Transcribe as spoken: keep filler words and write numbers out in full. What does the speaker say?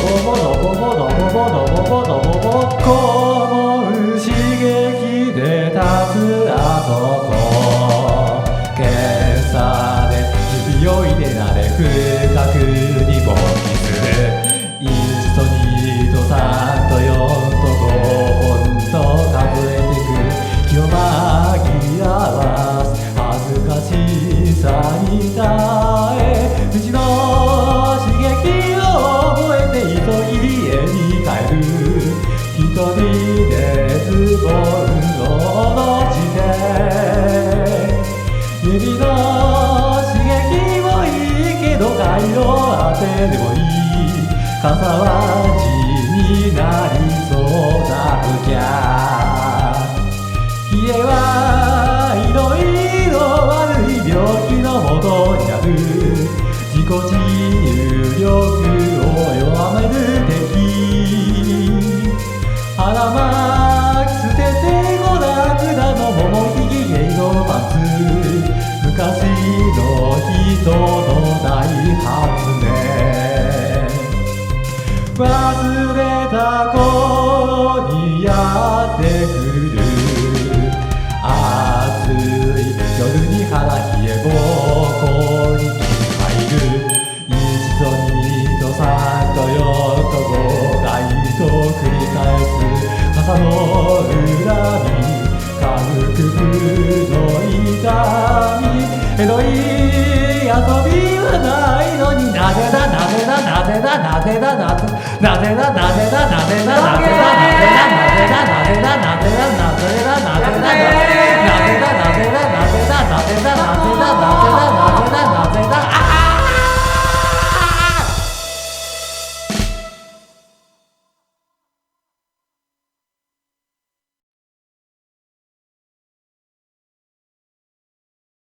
ボノボボノボボノボボノボボこの刺激で立つあそこ検査で指を入れられ深くに勃起するいちとにとさんとよんとごほんと数えてく気を紛らわす恥ずかしさに耐えうちの刺激を覚えて急ぎ家に帰る一人でズボンを落ちて指の刺激もいいけど回路当てでもいい傘は地になりそうだぶきゃ冷えはいろいろ悪い病気のもとになる自己治癒力を弱める敵腹巻き捨ててごらくだの桃ひげゲイのパンツ昔の人の大発明忘れた頃にやってくる暑い夜に腹冷えぼうこに入るいちとにとさんとよんとご回と繰り返す傘の恨み軽くの痛みエロい遊びはないのになぜだなぜだなぜだなぜだなぜなぜだなぜだなぜだなぜだ